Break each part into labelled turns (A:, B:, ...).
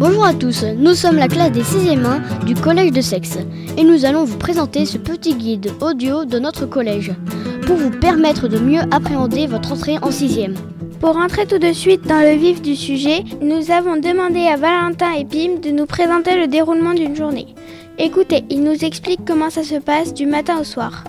A: Bonjour à tous, nous sommes la classe des 6e 1 du collège de Sexe et nous allons vous présenter ce petit guide audio de notre collège pour vous permettre de mieux appréhender votre entrée en 6e.
B: Pour rentrer tout de suite dans le vif du sujet, nous avons demandé à Valentin et Pim de nous présenter le déroulement d'une journée. Écoutez, ils nous expliquent comment ça se passe du matin au soir.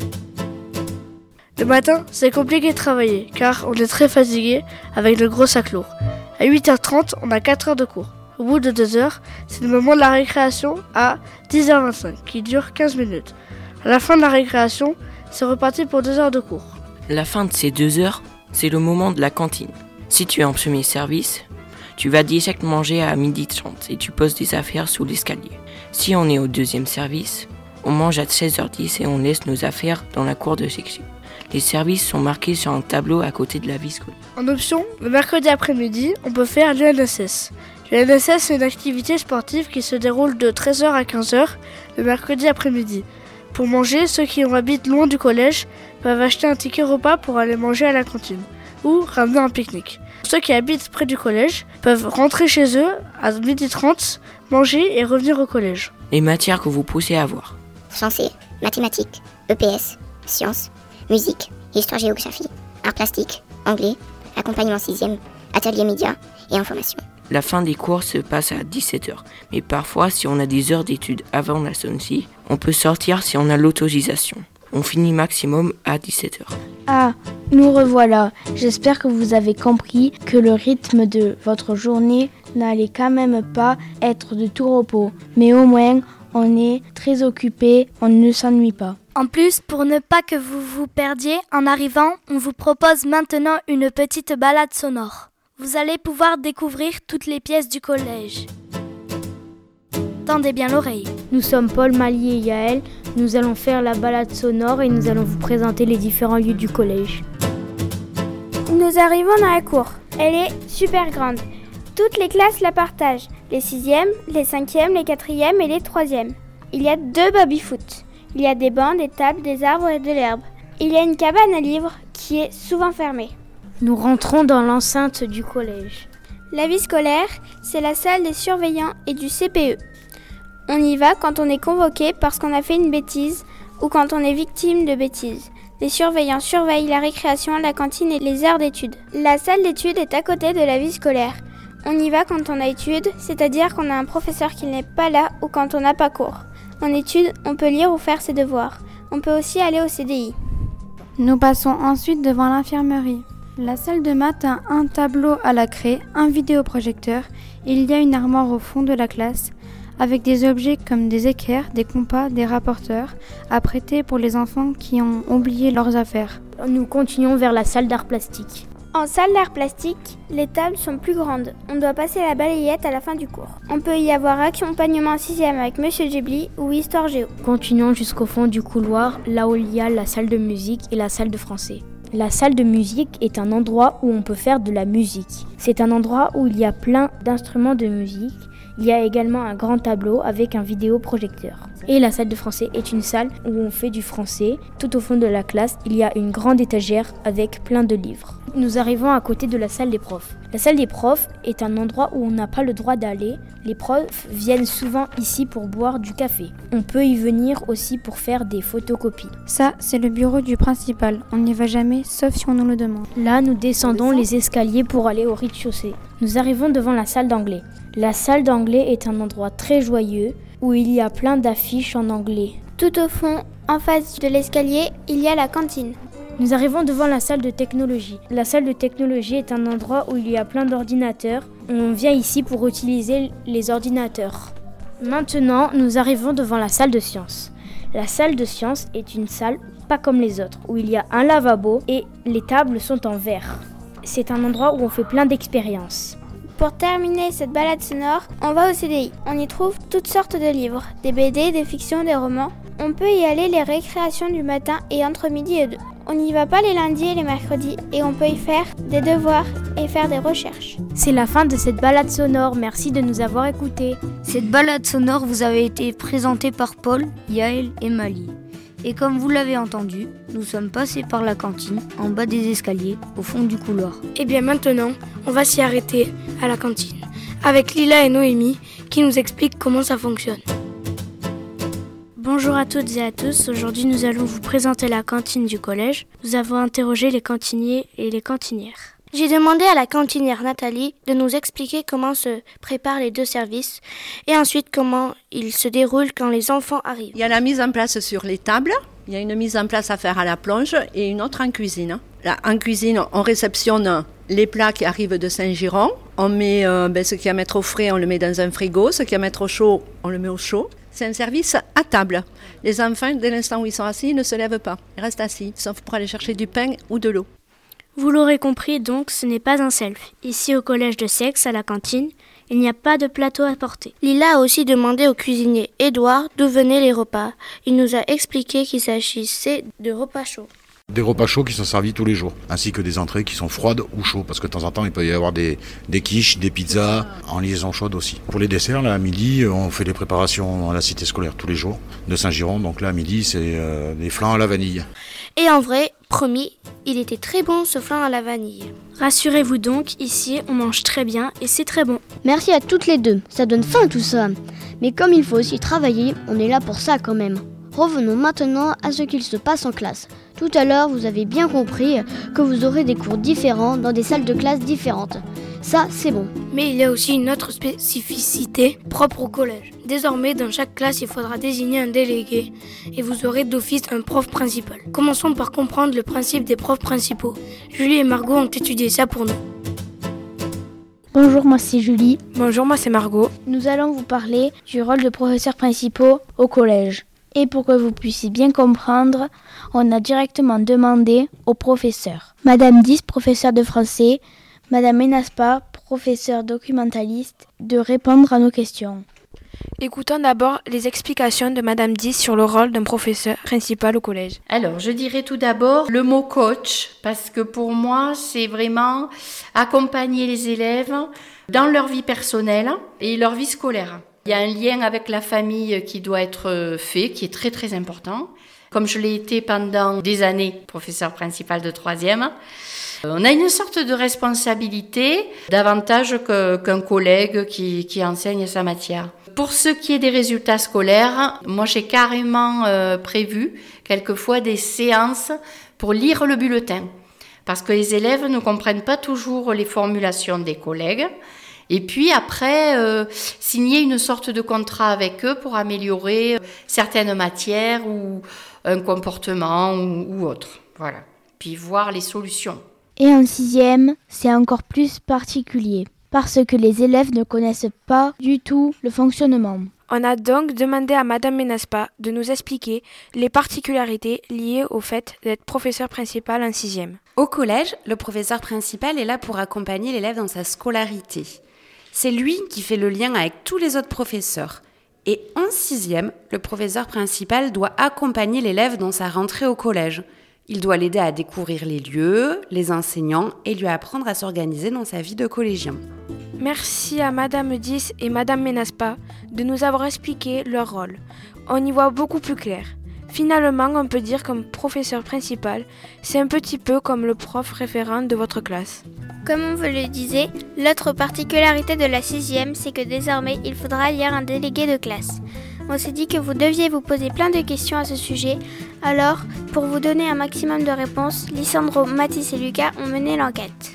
C: Le matin, c'est compliqué de travailler car on est très fatigué avec le gros sac lourd. À 8h30, on a 4 heures de cours. Au bout de 2 heures, c'est le moment de la récréation à 10h25 qui dure 15 minutes. À la fin de la récréation, c'est reparti pour 2 heures de cours.
D: La fin de ces 2 heures, c'est le moment de la cantine. Si tu es en premier service, tu vas direct manger à 12h30 et tu poses des affaires sous l'escalier. Si on est au deuxième service, on mange à 16h10 et on laisse nos affaires dans la cour de section. Les services sont marqués sur un tableau à côté de la vie scolaire.
C: En option, le mercredi après-midi, on peut faire l'UNSS. L'UNSS, c'est une activité sportive qui se déroule de 13h à 15h le mercredi après-midi. Pour manger, ceux qui habitent loin du collège peuvent acheter un ticket repas pour aller manger à la cantine ou ramener un pique-nique. Ceux qui habitent près du collège peuvent rentrer chez eux à 12h30, manger et revenir au collège.
D: Les matières que vous poussez à voir.
E: Français, mathématiques, EPS, sciences, musique, histoire-géographie, arts plastiques, anglais, accompagnement 6e, atelier médias et information.
D: La fin des cours se passe à 17h, mais parfois, si on a des heures d'études avant la sortie, on peut sortir si on a l'autorisation. On finit maximum à 17h.
B: Ah, nous revoilà. J'espère que vous avez compris que le rythme de votre journée n'allait quand même pas être de tout repos. Mais au moins, on est très occupé, on ne s'ennuie pas.
F: En plus, pour ne pas que vous vous perdiez, en arrivant, on vous propose maintenant une petite balade sonore. Vous allez pouvoir découvrir toutes les pièces du collège. Tendez bien l'oreille.
G: Nous sommes Paul, Mali et Yaël. Nous allons faire la balade sonore et nous allons vous présenter les différents lieux du collège.
B: Nous arrivons dans la cour. Elle est super grande. Toutes les classes la partagent. Les 6e, les 5e, les 4e et les 3e. Il y a 2 baby-foot. Il y a des bancs, des tables, des arbres et de l'herbe. Il y a une cabane à livres qui est souvent fermée.
G: Nous rentrons dans l'enceinte du collège.
B: La vie scolaire, c'est la salle des surveillants et du CPE. On y va quand on est convoqué parce qu'on a fait une bêtise ou quand on est victime de bêtises. Les surveillants surveillent la récréation, la cantine et les heures d'études. La salle d'études est à côté de la vie scolaire. On y va quand on a études, c'est-à-dire qu'on a un professeur qui n'est pas là ou quand on n'a pas cours. En études, on peut lire ou faire ses devoirs. On peut aussi aller au CDI.
H: Nous passons ensuite devant l'infirmerie. La salle de maths a un tableau à la craie, un vidéoprojecteur. Il y a une armoire au fond de la classe avec des objets comme des équerres, des compas, des rapporteurs à prêter pour les enfants qui ont oublié leurs affaires.
G: Nous continuons vers la salle d'art plastique.
B: En salle d'art plastique, les tables sont plus grandes. On doit passer la balayette à la fin du cours. On peut y avoir accompagnement 6e avec Monsieur Ghibli ou Histoire Géo.
G: Continuons jusqu'au fond du couloir, là où il y a la salle de musique et la salle de français. La salle de musique est un endroit où on peut faire de la musique. C'est un endroit où il y a plein d'instruments de musique. Il y a également un grand tableau avec un vidéoprojecteur. Et la salle de français est une salle où on fait du français. Tout au fond de la classe, il y a une grande étagère avec plein de livres. Nous arrivons à côté de la salle des profs. La salle des profs est un endroit où on n'a pas le droit d'aller. Les profs viennent souvent ici pour boire du café. On peut y venir aussi pour faire des photocopies.
H: Ça, c'est le bureau du principal. On n'y va jamais, sauf si on nous le demande.
G: Là, nous descendons les escaliers pour aller au rez-de-chaussée. Nous arrivons devant la salle d'anglais. La salle d'anglais est un endroit très joyeux où il y a plein d'affiches en anglais.
B: Tout au fond, en face de l'escalier, il y a la cantine.
G: Nous arrivons devant la salle de technologie. La salle de technologie est un endroit où il y a plein d'ordinateurs. On vient ici pour utiliser les ordinateurs. Maintenant, nous arrivons devant la salle de sciences. La salle de sciences est une salle pas comme les autres, où il y a un lavabo et les tables sont en verre. C'est un endroit où on fait plein d'expériences.
B: Pour terminer cette balade sonore, on va au CDI. On y trouve toutes sortes de livres, des BD, des fictions, des romans. On peut y aller les récréations du matin et entre midi et 2. On n'y va pas les lundis et les mercredis et on peut y faire des devoirs et faire des recherches.
G: C'est la fin de cette balade sonore, merci de nous avoir écoutés.
I: Cette balade sonore vous avait été présentée par Paul, Yaël et Mali. Et comme vous l'avez entendu, nous sommes passés par la cantine, en bas des escaliers, au fond du couloir.
C: Et bien maintenant, on va s'y arrêter à la cantine, avec Lila et Noémie qui nous expliquent comment ça fonctionne.
F: Bonjour à toutes et à tous, aujourd'hui nous allons vous présenter la cantine du collège. Nous avons interrogé les cantiniers et les cantinières.
B: J'ai demandé à la cantinière Nathalie de nous expliquer comment se préparent les deux services et ensuite comment ils se déroulent quand les enfants arrivent.
J: Il y a la mise en place sur les tables, il y a une mise en place à faire à la plonge et une autre en cuisine. Là, en cuisine, on réceptionne les plats qui arrivent de Saint-Giron. On met ce qu'il y a à mettre au frais, on le met dans un frigo. Ce qu'il y a à mettre au chaud, on le met au chaud. C'est un service à table. Les enfants, dès l'instant où ils sont assis, ils ne se lèvent pas. Ils restent assis, sauf pour aller chercher du pain ou de l'eau.
F: Vous l'aurez compris, donc, ce n'est pas un self. Ici, au collège de Seix, à la cantine, il n'y a pas de plateau à porter.
B: Lila a aussi demandé au cuisinier Édouard d'où venaient les repas. Il nous a expliqué qu'il s'agissait de repas chauds.
K: Des repas chauds qui sont servis tous les jours, ainsi que des entrées qui sont froides ou chaudes, parce que de temps en temps, il peut y avoir des quiches, des pizzas, en liaison chaude aussi. Pour les desserts, là, à midi, on fait des préparations à la cité scolaire tous les jours de Saint-Giron. Donc là, à midi, c'est des flans à la vanille.
B: Et en vrai, promis, il était très bon ce flan à la vanille.
F: Rassurez-vous donc, ici, on mange très bien et c'est très bon.
A: Merci à toutes les deux, ça donne faim tout ça. Mais comme il faut aussi travailler, on est là pour ça quand même. Revenons maintenant à ce qu'il se passe en classe. Tout à l'heure, vous avez bien compris que vous aurez des cours différents dans des salles de classe différentes. Ça, c'est bon.
C: Mais il y a aussi une autre spécificité propre au collège. Désormais, dans chaque classe, il faudra désigner un délégué et vous aurez d'office un prof principal. Commençons par comprendre le principe des profs principaux. Julie et Margot ont étudié ça pour nous.
G: Bonjour, moi c'est Julie.
C: Bonjour, moi c'est Margot.
G: Nous allons vous parler du rôle de professeurs principaux au collège. Et pour que vous puissiez bien comprendre, on a directement demandé aux professeurs. Madame 10, professeure de français, Madame Ménaspa, professeure documentaliste, de répondre à nos questions.
C: Écoutons d'abord les explications de Madame 10 sur le rôle d'un professeur principal au collège.
L: Alors, je dirais tout d'abord le mot coach, parce que pour moi, c'est vraiment accompagner les élèves dans leur vie personnelle et leur vie scolaire. Il y a un lien avec la famille qui doit être fait, qui est très très important. Comme je l'ai été pendant des années, professeur principal de 3e, on a une sorte de responsabilité, davantage qu'un collègue qui enseigne sa matière. Pour ce qui est des résultats scolaires, moi j'ai carrément prévu quelquefois des séances pour lire le bulletin. Parce que les élèves ne comprennent pas toujours les formulations des collègues. Et puis après, signer une sorte de contrat avec eux pour améliorer certaines matières ou un comportement ou autre. Voilà. Puis voir les solutions.
G: Et en 6e, c'est encore plus particulier, parce que les élèves ne connaissent pas du tout le fonctionnement.
C: On a donc demandé à Madame Ménaspa de nous expliquer les particularités liées au fait d'être professeur principal en 6e.
M: Au collège, le professeur principal est là pour accompagner l'élève dans sa scolarité. C'est lui qui fait le lien avec tous les autres professeurs. Et en 6e, le professeur principal doit accompagner l'élève dans sa rentrée au collège. Il doit l'aider à découvrir les lieux, les enseignants et lui apprendre à s'organiser dans sa vie de collégien.
C: Merci à Madame 10 et Madame Ménaspa de nous avoir expliqué leur rôle. On y voit beaucoup plus clair. Finalement, on peut dire qu'un professeur principal, c'est un petit peu comme le prof référent de votre classe.
B: Comme on vous le disait, l'autre particularité de la 6e, c'est que désormais, il faudra élire un délégué de classe. On s'est dit que vous deviez vous poser plein de questions à ce sujet. Alors, pour vous donner un maximum de réponses, Lissandro, Mathis et Lucas ont mené l'enquête.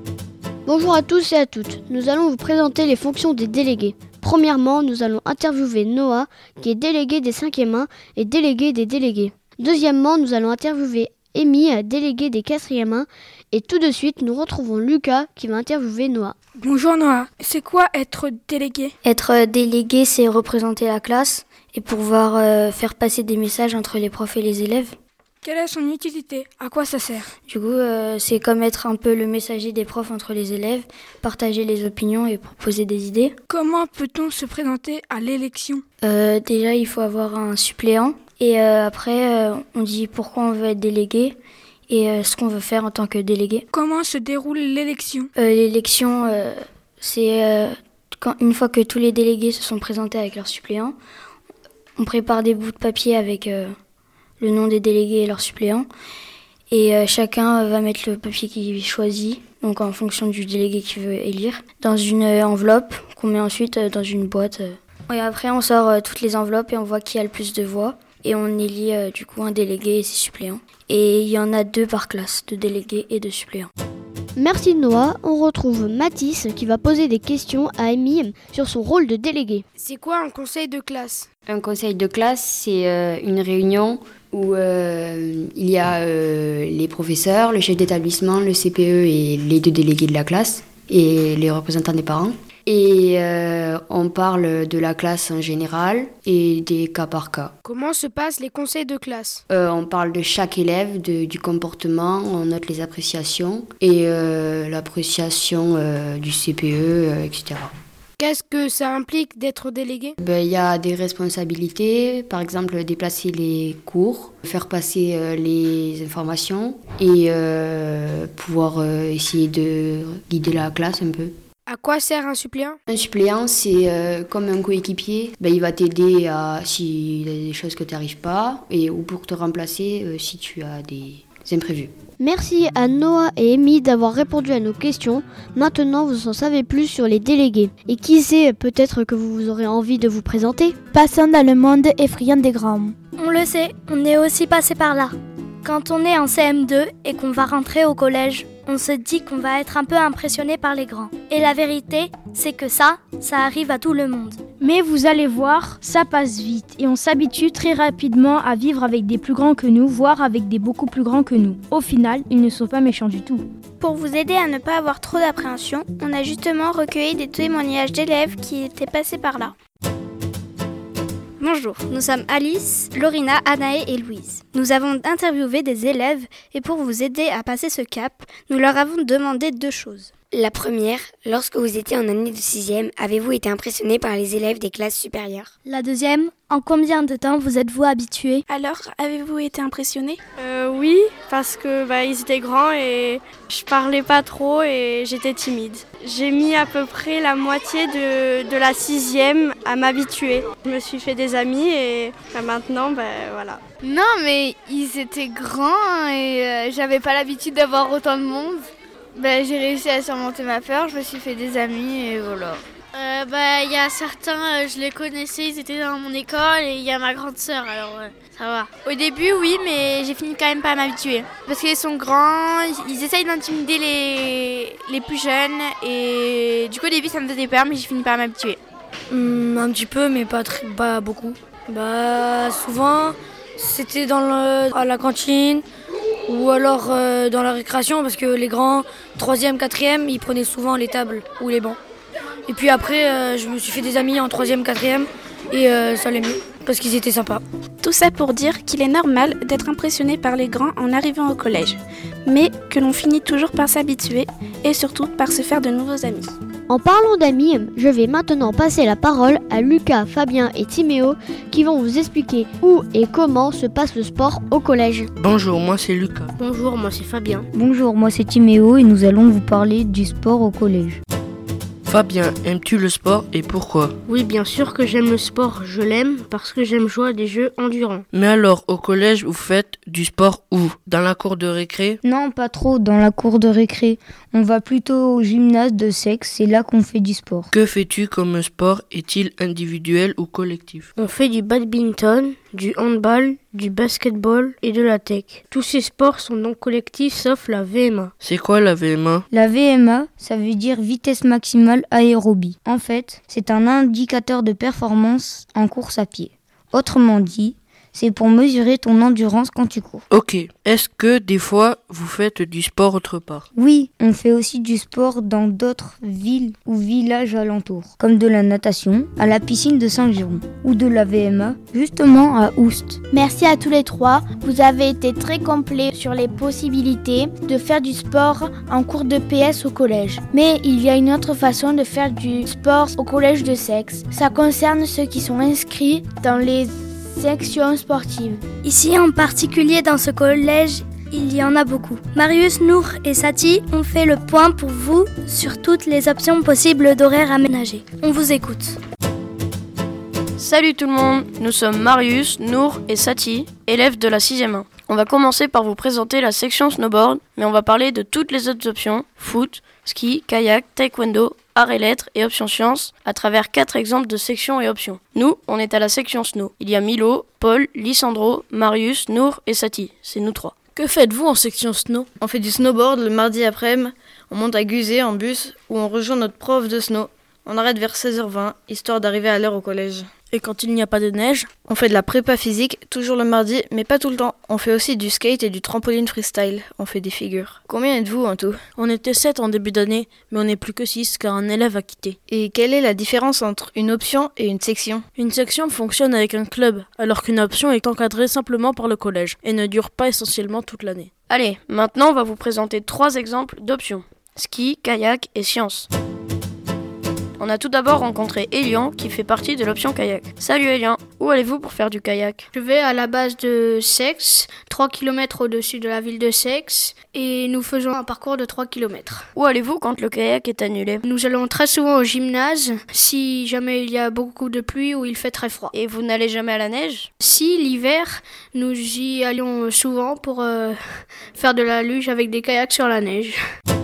A: Bonjour à tous et à toutes. Nous allons vous présenter les fonctions des délégués. Premièrement, nous allons interviewer Noah, qui est délégué des 5e et délégué des délégués. Deuxièmement, nous allons interviewer Amy, délégué des 4e. Et tout de suite, nous retrouvons Lucas, qui va interviewer Noah.
C: Bonjour Noah, c'est quoi être délégué ?
N: Être délégué, c'est représenter la classe et pouvoir faire passer des messages entre les profs et les élèves.
C: Quelle est son utilité ? À quoi ça sert ?
N: Du coup, c'est comme être un peu le messager des profs entre les élèves, partager les opinions et proposer des idées.
C: Comment peut-on se présenter à l'élection ?
N: Déjà, il faut avoir un suppléant. Et après, on dit pourquoi on veut être délégué et ce qu'on veut faire en tant que délégué.
C: Comment se déroule l'élection ?
N: L'élection, c'est une fois que tous les délégués se sont présentés avec leurs suppléants, on prépare des bouts de papier avec le nom des délégués et leurs suppléants. Et chacun va mettre le papier qu'il choisit donc en fonction du délégué qui veut élire, dans une enveloppe qu'on met ensuite dans une boîte. Et après, on sort toutes les enveloppes et on voit qui a le plus de voix. Et on élit du coup un délégué et ses suppléants. Et il y en a 2 par classe, 2 délégués et 2 suppléants.
A: Merci Noah, on retrouve Mathis qui va poser des questions à Amy sur son rôle de délégué.
C: C'est quoi un conseil de classe ?
O: Un conseil de classe, c'est une réunion où il y a les professeurs, le chef d'établissement, le CPE et les 2 délégués de la classe et les représentants des parents. Et on parle de la classe en général et des cas par cas.
C: Comment se passent les conseils de classe ?
O: On parle de chaque élève, du comportement, on note les appréciations et l'appréciation du CPE, etc.
C: Qu'est-ce que ça implique d'être délégué ?
O: Il y a des responsabilités, par exemple déplacer les cours, faire passer les informations et pouvoir essayer de guider la classe un peu.
C: À quoi sert un suppléant ?
O: Un suppléant, c'est comme un coéquipier. Il va t'aider s'il y a des choses que tu n'arrives pas ou pour te remplacer si tu as des imprévus.
A: Merci à Noah et Amy d'avoir répondu à nos questions. Maintenant, vous en savez plus sur les délégués. Et qui sait, peut-être que vous aurez envie de vous présenter ?
F: Passons dans le monde effrayant des grands.
B: On le sait, on est aussi passé par là. Quand on est en CM2 et qu'on va rentrer au collège, on se dit qu'on va être un peu impressionné par les grands. Et la vérité, c'est que ça arrive à tout le monde.
G: Mais vous allez voir, ça passe vite et on s'habitue très rapidement à vivre avec des plus grands que nous, voire avec des beaucoup plus grands que nous. Au final, ils ne sont pas méchants du tout.
B: Pour vous aider à ne pas avoir trop d'appréhension, on a justement recueilli des témoignages d'élèves qui étaient passés par là. Bonjour, nous sommes Alice, Lorina, Anaë et Louise. Nous avons interviewé des élèves et pour vous aider à passer ce cap, nous leur avons demandé 2 choses.
P: La première, lorsque vous étiez en année de 6e, avez-vous été impressionné par les élèves des classes supérieures ?
B: La deuxième, en combien de temps vous êtes-vous habitué ?
Q: Alors, avez-vous été impressionné ?
C: Oui, parce que ils étaient grands et je parlais pas trop et j'étais timide. J'ai mis à peu près la moitié de la 6e à m'habituer. Je me suis fait des amis et maintenant, voilà.
R: Non, mais ils étaient grands et j'avais pas l'habitude d'avoir autant de monde. J'ai réussi à surmonter ma peur, je me suis fait des amis et voilà.
S: Y a certains, je les connaissais, ils étaient dans mon école et il y a ma grande sœur, alors ça va. Au début, oui, mais j'ai fini quand même pas à m'habituer. Parce qu'ils sont grands, ils essayent d'intimider les plus jeunes et du coup au début ça me faisait peur, mais j'ai fini par m'habituer.
T: Un petit peu, mais pas beaucoup. Souvent, c'était à la cantine. Ou alors dans la récréation, parce que les grands, 3e, 4e, ils prenaient souvent les tables ou les bancs. Et puis après, je me suis fait des amis en 3e, 4e, et ça allait mieux, parce qu'ils étaient sympas.
Q: Tout ça pour dire qu'il est normal d'être impressionné par les grands en arrivant au collège, mais que l'on finit toujours par s'habituer, et surtout par se faire de nouveaux amis.
A: En parlant d'amis, je vais maintenant passer la parole à Lucas, Fabien et Timéo qui vont vous expliquer où et comment se passe le sport au collège.
U: Bonjour, moi c'est Lucas.
V: Bonjour, moi c'est Fabien.
G: Bonjour, moi c'est Timéo et nous allons vous parler du sport au collège.
U: Fabien, aimes-tu le sport et pourquoi ?
V: Oui, bien sûr que j'aime le sport. Je l'aime parce que j'aime jouer à des jeux endurants.
U: Mais alors, au collège, vous faites du sport où ? Dans la cour de récré ?
G: Non, pas trop dans la cour de récré. On va plutôt au gymnase de sexe, c'est là qu'on fait du sport.
U: Que fais-tu comme sport ? Est-il individuel ou collectif ?
V: On fait du badminton, du handball, du basketball et de la tech. Tous ces sports sont donc collectifs sauf la VMA.
U: C'est quoi la VMA ?
G: La VMA, ça veut dire vitesse maximale aérobie. En fait, c'est un indicateur de performance en course à pied. Autrement dit, c'est pour mesurer ton endurance quand tu cours.
U: Ok. Est-ce que des fois, vous faites du sport autre part ?
G: Oui, on fait aussi du sport dans d'autres villes ou villages alentours, comme de la natation à la piscine de Saint-Giron ou de la VMA, justement à Oust.
B: Merci à tous les 3. Vous avez été très complets sur les possibilités de faire du sport en cours de PS au collège. Mais il y a une autre façon de faire du sport au collège de sexe. Ça concerne ceux qui sont inscrits dans les sections sportives. Ici en particulier dans ce collège, il y en a beaucoup. Marius, Nour et Sati ont fait le point pour vous sur toutes les options possibles d'horaires aménagés. On vous écoute.
W: Salut tout le monde, nous sommes Marius, Nour et Sati, élèves de la 6e 1.
V: On va commencer par vous présenter la section snowboard, mais on va parler de toutes les autres options, foot, ski, kayak, taekwondo, arts et lettres et options sciences, à travers 4 exemples de sections et options. Nous, on est à la section snow. Il y a Milo, Paul, Lissandro, Marius, Nour et Sati. C'est nous 3.
D: Que faites-vous en section snow ? On fait du snowboard le mardi après-midi, on monte à Guzet en bus ou on rejoint notre prof de snow. On arrête vers 16h20, histoire d'arriver à l'heure au collège. Et quand il n'y a pas de neige, on fait de la prépa physique, toujours le mardi, mais pas tout le temps. On fait aussi du skate et du trampoline freestyle. On fait des figures. Combien êtes-vous en tout ?
V: On était 7 en début d'année, mais on n'est plus que 6 car un élève a quitté.
D: Et quelle est la différence entre une option et une section ?
V: Une section fonctionne avec un club, alors qu'une option est encadrée simplement par le collège et ne dure pas essentiellement toute l'année. Allez, maintenant on va vous présenter 3 exemples d'options. Ski, kayak et sciences. On a tout d'abord rencontré Elian qui fait partie de l'option kayak. Salut Elian, où allez-vous pour faire du kayak ?
S: Je vais à la base de Seix, 3 km au-dessus de la ville de Seix, et nous faisons un parcours de 3 km.
V: Où allez-vous quand le kayak est annulé ?
S: Nous allons très souvent au gymnase, si jamais il y a beaucoup de pluie ou il fait très froid.
V: Et vous n'allez jamais à la neige ?
S: Si, l'hiver, nous y allions souvent pour faire de la luge avec des kayaks sur la neige.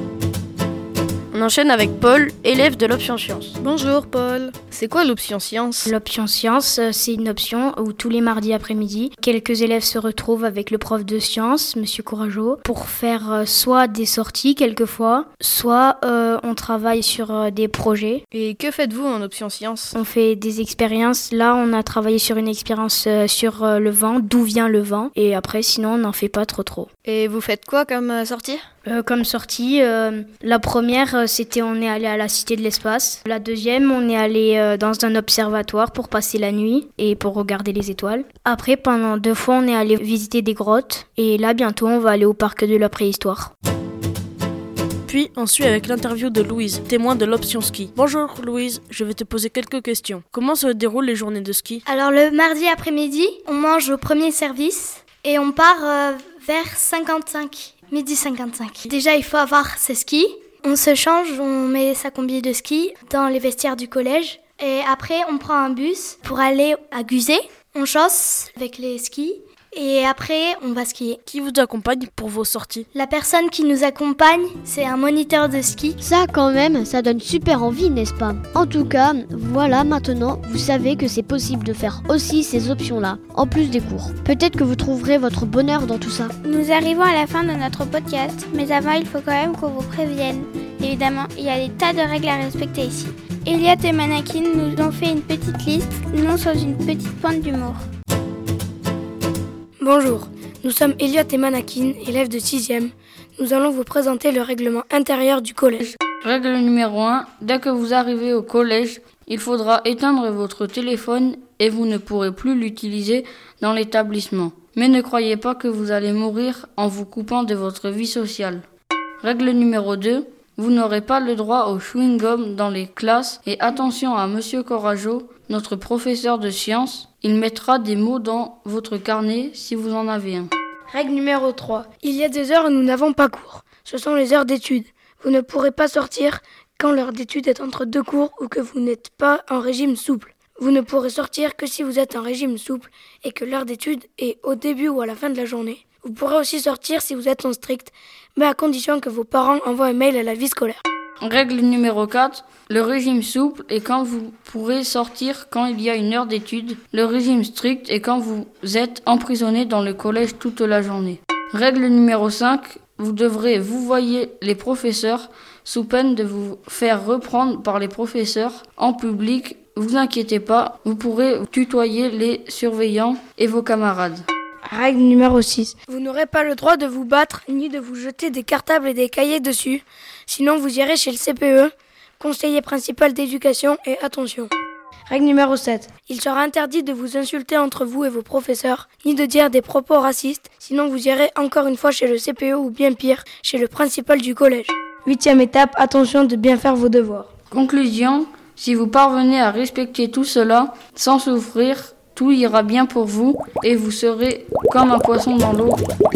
V: On enchaîne avec Paul, élève de l'option sciences.
D: Bonjour Paul, c'est quoi l'option sciences ?
G: L'option sciences, c'est une option où tous les mardis après-midi, quelques élèves se retrouvent avec le prof de sciences, Monsieur Courageau, pour faire soit des sorties quelquefois, soit on travaille sur des projets.
D: Et que faites-vous en option sciences ?
G: On fait des expériences. Là, on a travaillé sur une expérience sur le vent, d'où vient le vent. Et après, sinon, on n'en fait pas trop.
D: Et vous faites quoi comme sortie ?
G: Comme sortie, la première, c'était on est allé à la Cité de l'Espace. La deuxième, on est allé dans un observatoire pour passer la nuit et pour regarder les étoiles. Après, pendant 2 fois, on est allé visiter des grottes. Et là, bientôt, on va aller au parc de la préhistoire.
V: Puis, on suit avec l'interview de Louise, témoin de l'option ski. Bonjour Louise, je vais te poser quelques questions. Comment se déroulent les journées de ski ?
F: Alors le mardi après-midi, on mange au premier service et on part vers 12h55. Déjà, il faut avoir ses skis. On se change, on met sa combi de ski dans les vestiaires du collège. Et après, on prend un bus pour aller à Guzet. On chausse avec les skis. Et après, on va skier.
V: Qui vous accompagne pour vos sorties ?
F: La personne qui nous accompagne, c'est un moniteur de ski.
A: Ça, quand même, ça donne super envie, n'est-ce pas ? En tout cas, voilà, maintenant, vous savez que c'est possible de faire aussi ces options-là, en plus des cours. Peut-être que vous trouverez votre bonheur dans tout ça.
B: Nous arrivons à la fin de notre podcast, mais avant, il faut quand même qu'on vous prévienne. Évidemment, il y a des tas de règles à respecter ici. Elliot et Manakin nous ont fait une petite liste, non sans une petite pointe d'humour.
T: Bonjour, nous sommes Elliot et Manakin, élèves de 6e. Nous allons vous présenter le règlement intérieur du collège.
V: Règle numéro 1, dès que vous arrivez au collège, il faudra éteindre votre téléphone et vous ne pourrez plus l'utiliser dans l'établissement. Mais ne croyez pas que vous allez mourir en vous coupant de votre vie sociale. Règle numéro 2, vous n'aurez pas le droit au chewing-gum dans les classes et attention à Monsieur Courageau, notre professeur de sciences, il mettra des mots dans votre carnet si vous en avez un.
T: Règle numéro 3. Il y a des heures où nous n'avons pas cours. Ce sont les heures d'études. Vous ne pourrez pas sortir quand l'heure d'étude est entre 2 cours ou que vous n'êtes pas en régime souple. Vous ne pourrez sortir que si vous êtes en régime souple et que l'heure d'étude est au début ou à la fin de la journée. Vous pourrez aussi sortir si vous êtes en strict, mais à condition que vos parents envoient un mail à la vie scolaire.
V: Règle numéro 4, le régime souple est quand vous pourrez sortir quand il y a une heure d'étude. Le régime strict est quand vous êtes emprisonné dans le collège toute la journée. Règle numéro 5, vous devrez vouvoyer les professeurs sous peine de vous faire reprendre par les professeurs en public. Vous inquiétez pas, vous pourrez tutoyer les surveillants et vos camarades.
T: Règle numéro 6. Vous n'aurez pas le droit de vous battre ni de vous jeter des cartables et des cahiers dessus. Sinon, vous irez chez le CPE, conseiller principal d'éducation, et attention. Règle numéro 7. Il sera interdit de vous insulter entre vous et vos professeurs, ni de dire des propos racistes. Sinon, vous irez encore une fois chez le CPE ou bien pire, chez le principal du collège. 8e étape, attention de bien faire vos devoirs.
V: Conclusion, si vous parvenez à respecter tout cela, sans souffrir, tout ira bien pour vous et vous serez comme un poisson dans l'eau.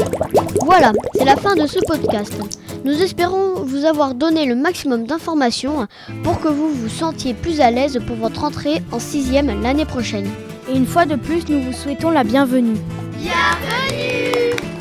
A: Voilà, c'est la fin de ce podcast. Nous espérons vous avoir donné le maximum d'informations pour que vous vous sentiez plus à l'aise pour votre rentrée en 6e l'année prochaine.
G: Et une fois de plus, nous vous souhaitons la bienvenue.
B: Bienvenue!